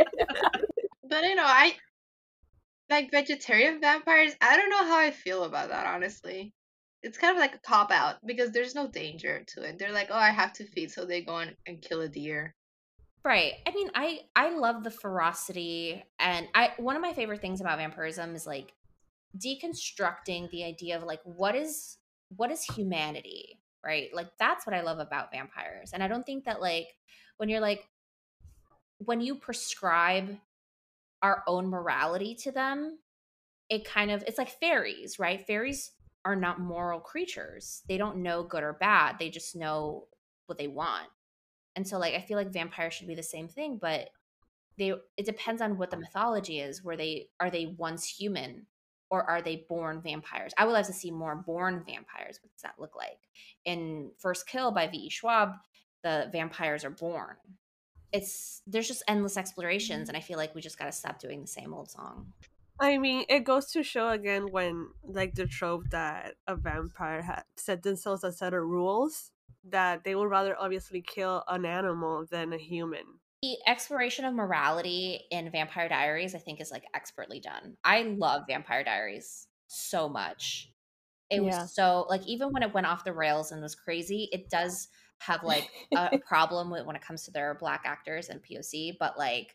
But you know, I like vegetarian vampires. I don't know how I feel about that, honestly. It's kind of like a cop out because there's no danger to it. They're like, oh, I have to feed, so they go and, and kill a deer. Right. I mean, I I love the ferocity, and I one of my favorite things about vampirism is like deconstructing the idea of like what is what is humanity, right? Like that's what I love about vampires. And I don't think that like when you're like when you prescribe our own morality to them, it kind of it's like fairies, right? Fairies are not moral creatures. They don't know good or bad. They just know what they want. And so like I feel like vampires should be the same thing, but they it depends on what the mythology is. Where they are they once human or are they born vampires? I would like to see more born vampires. What does that look like? In First Kill by V E. Schwab, the vampires are born. It's there's just endless explorations, and I feel like we just got to stop doing the same old song. I mean, it goes to show again when, like, the trope that a vampire had set themselves a set of rules that they would rather obviously kill an animal than a human. The exploration of morality in Vampire Diaries, I think, is like expertly done. I love Vampire Diaries so much. It Yeah. was so like even when it went off the rails and was crazy, it does have like a, a problem with when it comes to their black actors and P O C, but like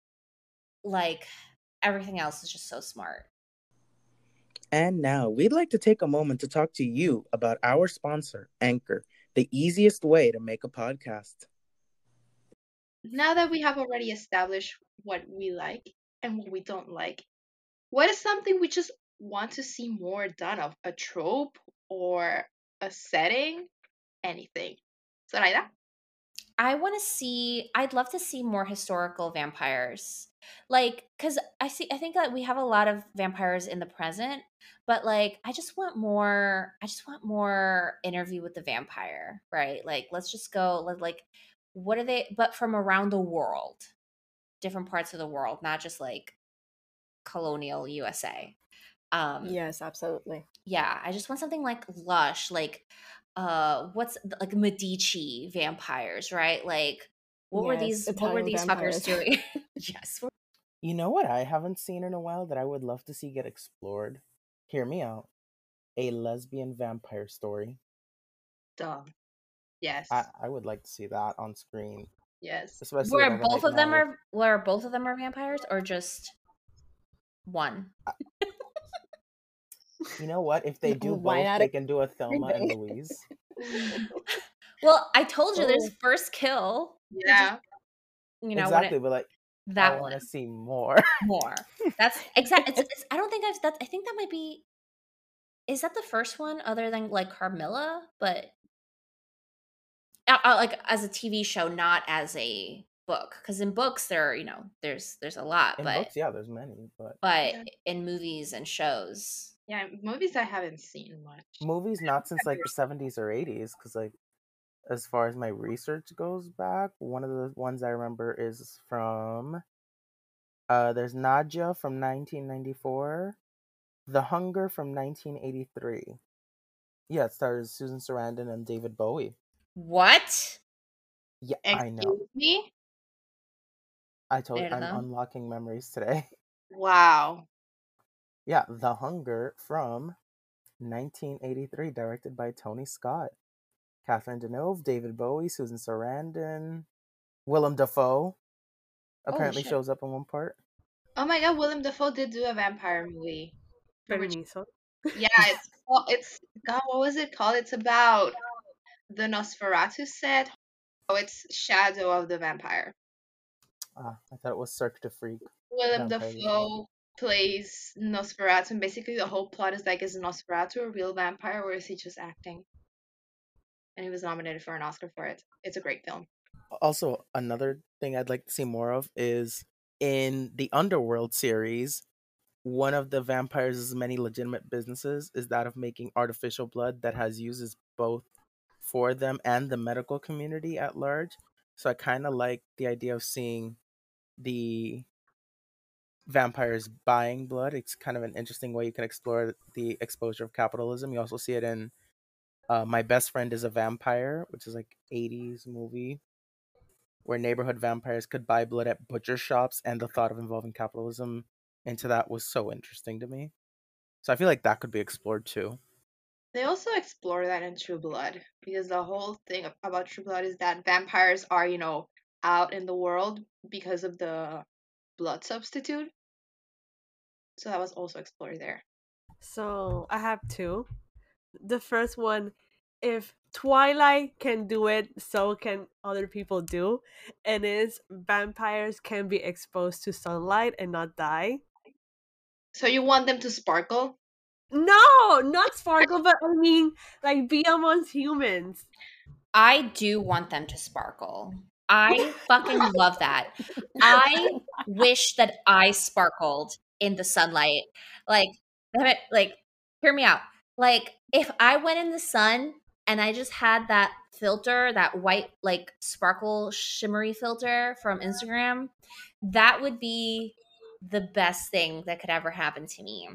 like everything else is just so smart. And now we'd like to take a moment to talk to you about our sponsor, Anchor, the easiest way to make a podcast. Now that we have already established what we like and what we don't like, what is something we just want to see more done of? A trope or a setting? Anything. Zoraida? I want to see I'd love to see more historical vampires. Like cuz I see I think that we have a lot of vampires in the present, but like I just want more I just want more Interview with the Vampire, right? Like let's just go let like what are they but from around the world. Different parts of the world, not just like colonial U S A. Um Yes, absolutely. yeah, I just want something like lush, like uh what's like Medici vampires, right? Like what were Yes, these what were Italian these vampires. fuckers doing? Yes. what- You know what I haven't seen in a while that I would love to see get explored? Hear me out. A lesbian vampire story. Duh. Yes. I, I would like to see that on screen. Yes. Especially Where whenever both Night of them Night- are where both of them are vampires or just one? You know what? If they do Why both, not they can do a Thelma and everything? Louise. Well, I told you there's Oh. First Kill. Yeah. You know Exactly, what but like that I one want to see more. more. That's exactly. It's, it's, I don't think I've. That I think that might be is that the first one other than like Carmilla? But uh, uh, like as a T V show, not as a book. Because in books, there are, you know, there's there's a lot, In but books, yeah, there's many, but but Yeah. in movies and shows, Yeah, movies I haven't seen much. movies not since like the seventies or eighties. Because like as far as my research goes back, one of the ones I remember is from uh, there's Nadja from nineteen ninety-four, The Hunger from nineteen eighty-three. Yeah, it stars Susan Sarandon and David Bowie. what? Yeah, I know. Excuse me? I told I'm Erdo? unlocking memories today. Wow. Yeah, The Hunger from nineteen eighty-three, directed by Tony Scott. Catherine Deneuve, David Bowie, Susan Sarandon, Willem Dafoe apparently shit. shows up in one part. Oh my god, Willem Dafoe did do a vampire movie. For which, Permiso. yeah, it's called, it's God, what was it called? It's about the Nosferatu set. Oh, it's Shadow of the Vampire. Ah, I thought it was Cirque du Freak. Willem Vampire the Dafoe plays Nosferatu, and basically the whole plot is like, is Nosferatu a real vampire or is he just acting? And he was nominated for an Oscar for it. It's a great film. Also, another thing I'd like to see more of is in the Underworld series, one of the vampires' many legitimate businesses is that of making artificial blood that has uses both for them and the medical community at large. So I kind of like the idea of seeing the vampires buying blood. It's kind of an interesting way you can explore the exposure of capitalism. You also see it in uh, My Best Friend is a Vampire, which is like eighties movie where neighborhood vampires could buy blood at butcher shops, and the thought of involving capitalism into that was so interesting to me. So I feel like that could be explored too. They also explore that in True Blood, because the whole thing ab- about True Blood is that vampires are, you know, out in the world because of the blood substitute. So that was also explored there. So I have two. The first one, if Twilight can do it, so can other people do. And is vampires can be exposed to sunlight and not die. So you want them to sparkle? No, not sparkle, but I mean, like, be amongst humans. I do want them to sparkle. I fucking love that. I wish that I sparkled in the sunlight. Like, like, hear me out. Like, if I went in the sun and I just had that filter, that white, like, sparkle shimmery filter from Instagram, that would be the best thing that could ever happen to me.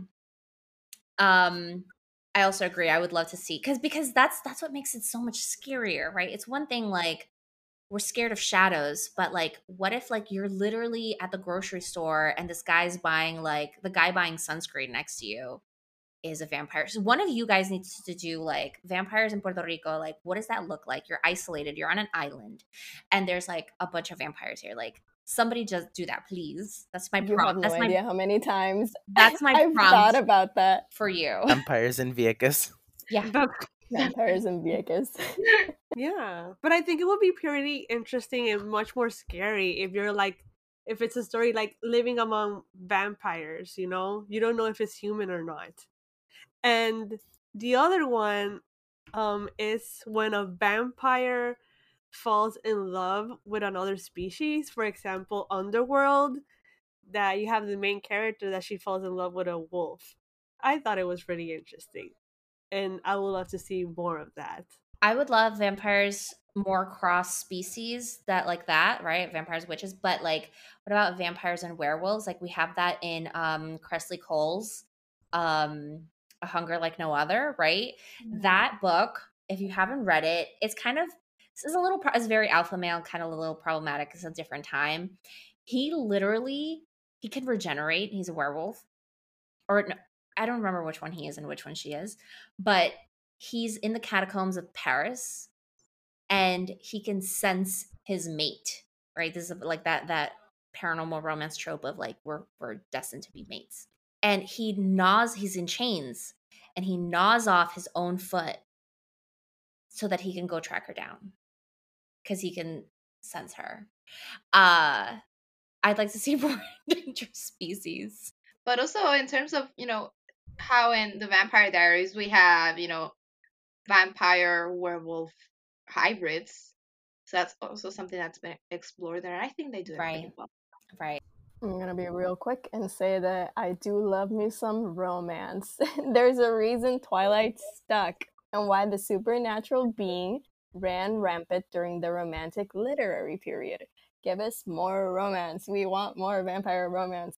Um, I also agree. I would love to see because because that's that's what makes it so much scarier, right? It's one thing like we're scared of shadows, but like what if like you're literally at the grocery store and this guy's buying like the guy buying sunscreen next to you is a vampire. So one of you guys needs to do like vampires in Puerto Rico. Like, what does that look like? You're isolated, you're on an island, and there's like a bunch of vampires here. Like, somebody just do that, please. That's my You prompt. have no That's idea my how many times that's my I've prompt thought about that. for you. Vampires in Vieques. Yeah. Vampires and Vieques. Yeah, but I think it would be pretty interesting and much more scary if you're like, if it's a story like living among vampires, you know? You don't know if it's human or not. And the other one um, is when a vampire falls in love with another species. For example, Underworld, that you have the main character that she falls in love with a wolf. I thought it was pretty interesting. And I would love to see more of that. I would love vampires more cross species that like that, right? Vampires, witches, but like what about vampires and werewolves? Like we have that in um Cressley Cole's um A Hunger Like No Other, right? That book, if you haven't read it, it's kind of this is a little pro- it's very alpha male, kind of a little problematic. It's a different time. He literally he can regenerate. He's a werewolf. Or no, I don't remember which one he is and which one she is, but he's in the catacombs of Paris and he can sense his mate, right? This is like that that paranormal romance trope of like we're we're destined to be mates. And he gnaws, he's in chains, and he gnaws off his own foot so that he can go track her down because he can sense her. Uh I'd like to see more endangered species. But also in terms of, you know, how in the Vampire Diaries we have, you know, vampire werewolf hybrids. So that's also something that's been explored there. I think they do it pretty Right. well. Right. I'm gonna be real quick and say that I do love me some romance. There's a reason Twilight stuck and why the supernatural being ran rampant during the romantic literary period. Give us more romance. We want more vampire romance.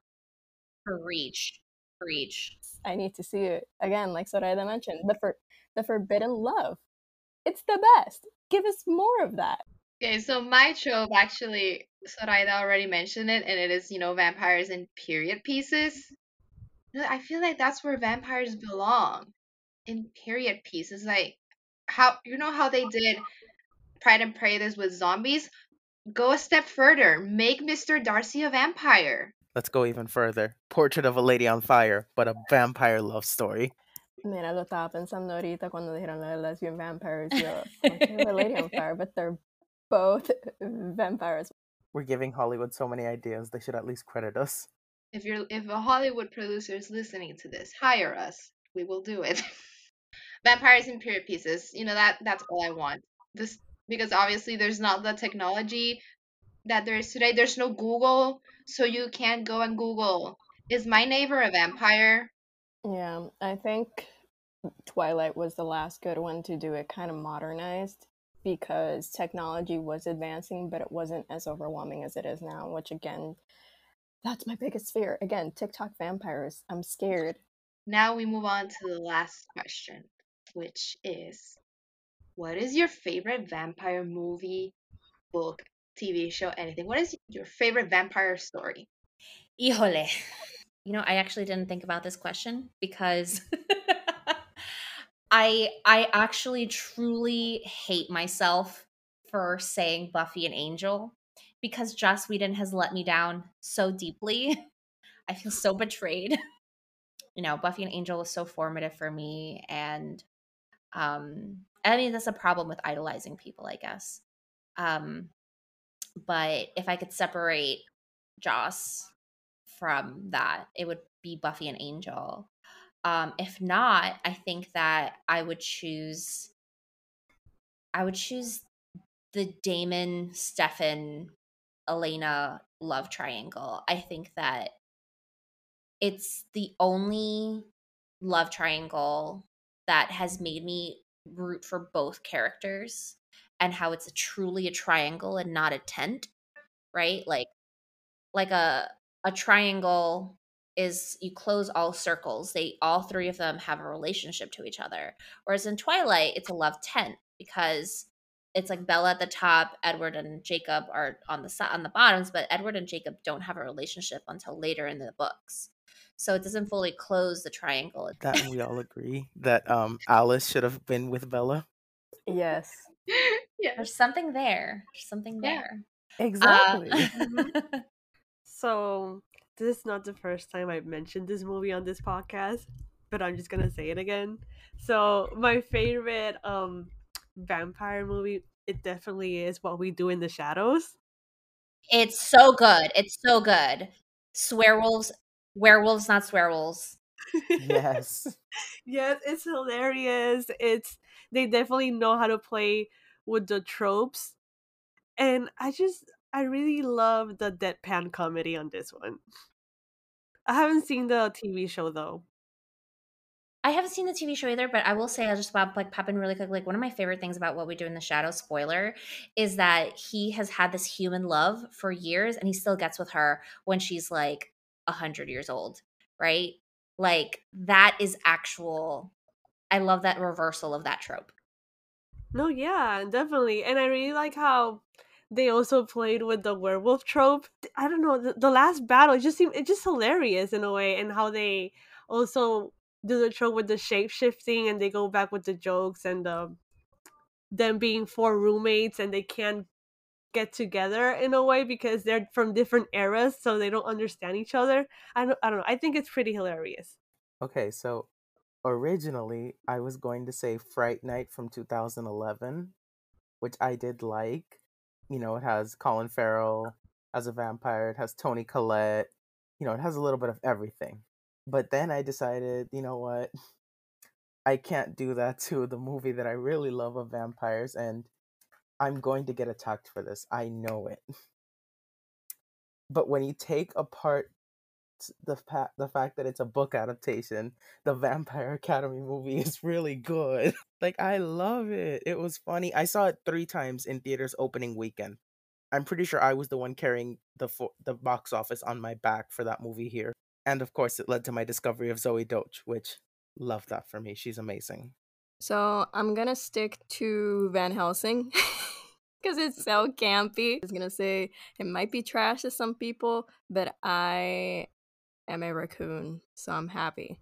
Preach. Preach. I need to see it again, like Soraya mentioned. The for the forbidden love. It's the best. Give us more of that. Okay, so my trope actually, Zoraida already mentioned it, and it is, you know, vampires in period pieces. No, I feel like that's where vampires belong, in period pieces. Like how you know how they did Pride and Prejudice with zombies? Go a step further. Make Mister Darcy a vampire. Let's go even further. Portrait of a Lady on Fire, but a vampire love story. Mira, lo estaba pensando ahorita cuando dijeron lo de lesbian vampires. Yo, Portrait of a Lady on Fire, but they're both vampires. We're giving Hollywood so many ideas. They should at least credit us. If you're if a Hollywood producer is listening to this, hire us. We will do it. Vampires in period pieces. You know that that's all I want. This because obviously there's not the technology that there is today. There's no Google, so you can't go and Google, is my neighbor a vampire? Yeah, I think Twilight was the last good one to do it kind of modernized because technology was advancing, but it wasn't as overwhelming as it is now, which again, that's my biggest fear. Again, TikTok vampires. I'm scared. Now we move on to the last question, which is what is your favorite vampire movie, book, T V show, anything? What is your favorite vampire story? Híjole. You know, I actually didn't think about this question because I I actually truly hate myself for saying Buffy and Angel because Joss Whedon has let me down so deeply. I feel so betrayed. You know, Buffy and Angel was so formative for me, and um I mean that's a problem with idolizing people, I guess. Um but if I could separate Joss from that, it would be Buffy and Angel. Um, if not, I think that I would choose I would choose the Damon, Stefan, Elena love triangle. I think that it's the only love triangle that has made me root for both characters and how it's a truly a triangle and not a tent, right? Like like a a triangle is you close all circles. They all three of them have a relationship to each other. Whereas in Twilight, it's a love tent because it's like Bella at the top, Edward and Jacob are on the si- on the bottoms, but Edward and Jacob don't have a relationship until later in the books. So it doesn't fully close the triangle. That we all agree that um Alice should have been with Bella. Yes. Yes. There's something there. There's something Yeah. there. Exactly. Uh, So this is not the first time I've mentioned this movie on this podcast, but I'm just gonna say it again. So my favorite um vampire movie, it definitely is What We Do in the Shadows. it's so good. It's so good. Swearwolves, werewolves, not swearwolves. Yes. Yes, it's hilarious. It's they definitely know how to play with the tropes. And I just I really love the deadpan comedy on this one. I haven't seen the T V show though. I haven't seen the T V show either, but I will say I'll just pop like pop in really quick. Like one of my favorite things about What We Do in the Shadows, spoiler, is that he has had this human love for years, and he still gets with her when she's like a hundred years old, right? Like that is actual. I love that reversal of that trope. No, yeah, definitely. And I really like how they also played with the werewolf trope. I don't know, the, the last battle, it just seemed it's just hilarious in a way, and how they also do the trope with the shape shifting, and they go back with the jokes and the them being four roommates and they can't get together in a way because they're from different eras, so they don't understand each other. I don't, I don't know. I think it's pretty hilarious. Okay, so originally I was going to say Fright Night from two thousand eleven, which I did like. You know, it has Colin Farrell as a vampire, it has Toni Collette, you know, it has a little bit of everything. But then I decided, you know what? I can't do that to the movie that I really love of vampires, and I'm going to get attacked for this. I know it. But when you take apart the fa- the fact that it's a book adaptation, the Vampire Academy movie is really good. Like, I love it. It was funny. I saw it three times in theaters opening weekend. I'm pretty sure I was the one carrying the fo- the box office on my back for that movie here. And of course, it led to my discovery of Zoe Doach, which love that for me. She's amazing. So I'm gonna stick to Van Helsing because it's so campy. I was gonna say it might be trash to some people, but I am a raccoon, so I'm happy.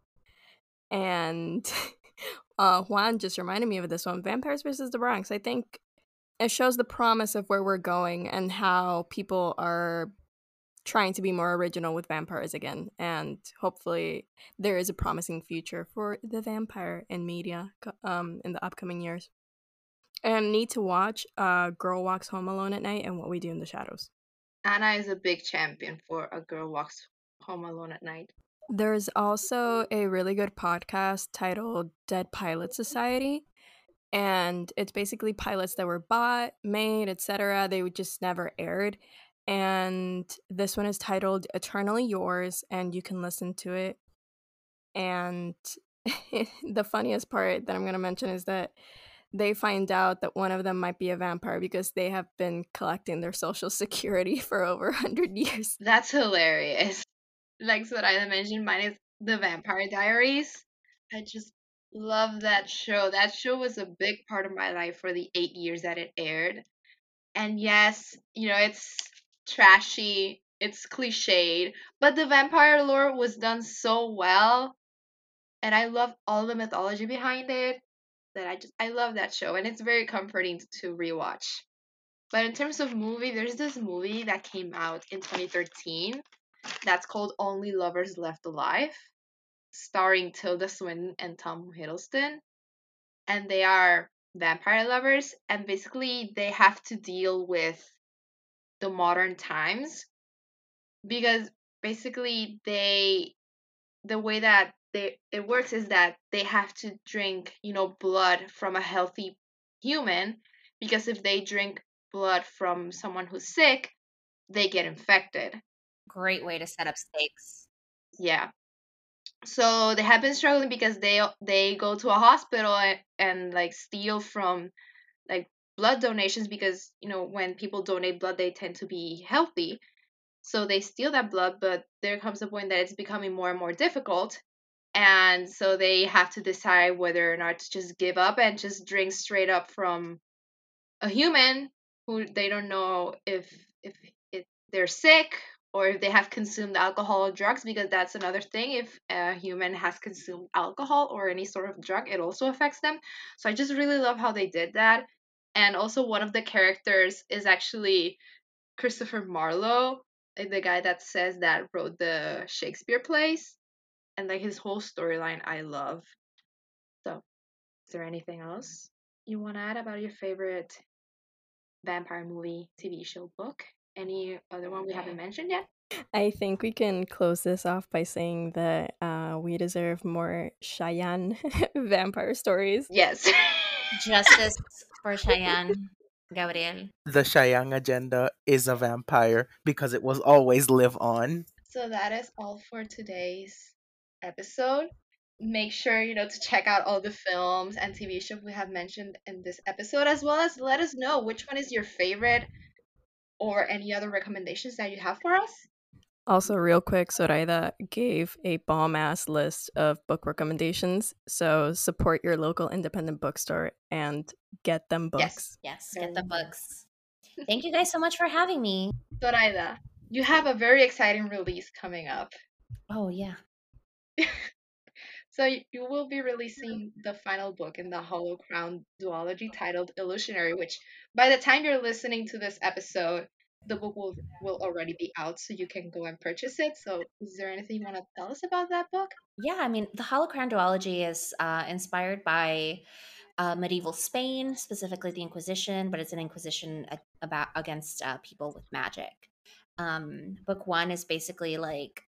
And uh, Juan just reminded me of this one, Vampires versus the Bronx. I think it shows the promise of where we're going and how people are trying to be more original with vampires again, and hopefully there is a promising future for the vampire in media um in the upcoming years. And need to watch uh Girl Walks Home Alone at Night and What We Do in the Shadows. Anna is a big champion for A Girl Walks Home Alone at Night. There's also a really good podcast titled Dead Pilot Society, and it's basically pilots that were bought, made, etc. They would just never aired. And this one is titled Eternally Yours, and you can listen to it. And the funniest part that I'm going to mention is that they find out that one of them might be a vampire because they have been collecting their social security for over one hundred years. That's hilarious. Like Soraya mentioned, mine is The Vampire Diaries. I just love that show. That show was a big part of my life for the eight years that it aired. And yes, you know, it's trashy, it's cliched, but the vampire lore was done so well. And I love all the mythology behind it that I just I love that show, and it's very comforting to rewatch. But in terms of movie, there's this movie that came out in twenty thirteen that's called Only Lovers Left Alive, starring Tilda Swinton and Tom Hiddleston. And they are vampire lovers, and basically they have to deal with the modern times because basically they the way that they it works is that they have to drink, you know, blood from a healthy human, because if they drink blood from someone who's sick, they get infected. Great way to set up stakes. Yeah. So they have been struggling because they they go to a hospital and, and like steal from like blood donations, because you know when people donate blood they tend to be healthy. So they steal that blood, but there comes a point that it's becoming more and more difficult. And so they have to decide whether or not to just give up and just drink straight up from a human who they don't know if if, if they're sick or if they have consumed alcohol or drugs, because that's another thing. If a human has consumed alcohol or any sort of drug, it also affects them. So I just really love how they did that. And also one of the characters is actually Christopher Marlowe, like the guy that says that wrote the Shakespeare plays, and like his whole storyline I love. So, is there anything else you want to add about your favorite vampire movie, T V show, book? Any other one we haven't mentioned yet? I think we can close this off by saying that uh, we deserve more Cheyenne vampire stories. Yes. Justice for Cheyenne, Gabriel. The Cheyenne agenda is a vampire because it will always live on. So that is all for today's episode. Make sure, you know, to check out all the films and T V shows we have mentioned in this episode, as well as let us know which one is your favorite or any other recommendations that you have for us. Also, real quick, Zoraida gave a bomb ass list of book recommendations. So support your local independent bookstore and get them books. Yes, get the books. Thank you guys so much for having me. Zoraida, you have a very exciting release coming up. Oh, yeah. So you will be releasing the final book in the Hollow Crown duology titled Illusionary, which by the time you're listening to this episode, the book will will already be out, so you can go and purchase it. So is there anything you want to tell us about that book? Yeah, I mean, the Hollow Crown duology is uh, inspired by uh, medieval Spain, specifically the Inquisition, but it's an Inquisition a- about against uh, people with magic. Um, book one is basically like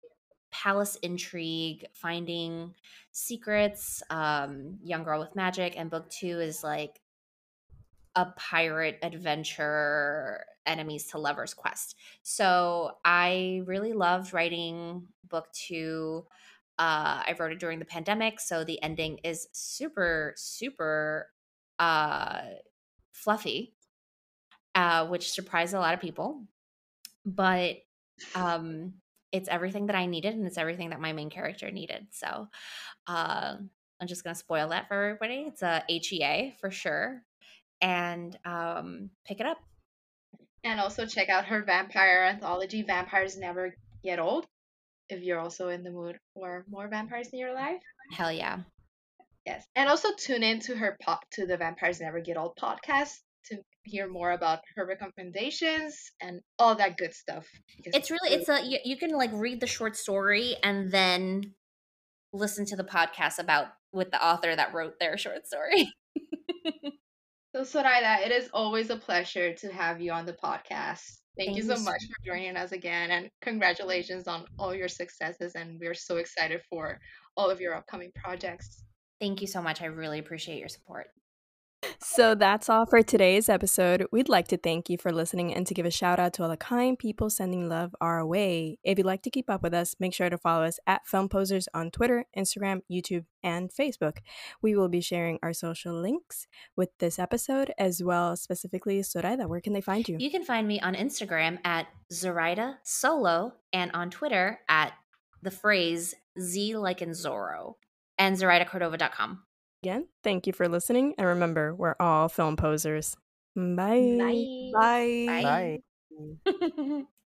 palace intrigue, finding secrets, um, young girl with magic, and book two is like a pirate adventure, enemies to lovers quest. So I really loved writing book two. Uh, I wrote it during the pandemic, so the ending is super, super uh, fluffy, uh, which surprised a lot of people. But um, it's everything that I needed, and it's everything that my main character needed. So uh, I'm just gonna spoil that for everybody. It's a H E A for sure, and um, pick it up. And also check out her vampire anthology, Vampires Never Get Old, if you're also in the mood for more vampires in your life. Hell yeah. Yes. And also tune in to her pop to the Vampires Never Get Old podcast to hear more about her recommendations and all that good stuff. because It's really it's a you, you can like read the short story and then listen to the podcast about with the author that wrote their short story. So Soraya, it is always a pleasure to have you on the podcast. Thank, Thank you you so so much for joining us again, and congratulations on all your successes, and we're so excited for all of your upcoming projects. Thank you so much. I really appreciate your support. So that's all for today's episode. We'd like to thank you for listening and to give a shout out to all the kind people sending love our way. If you'd like to keep up with us, make sure to follow us at Film Posers on Twitter, Instagram, YouTube, and Facebook. We will be sharing our social links with this episode as well, specifically Zoraida. Where can they find you? You can find me on Instagram at Zoraida Solo and on Twitter at the phrase Z like in Zorro and Zoraida Cordova dot com. Again, thank you for listening, and remember, we're all film posers. Bye. Bye. Bye. Bye. Bye. Bye.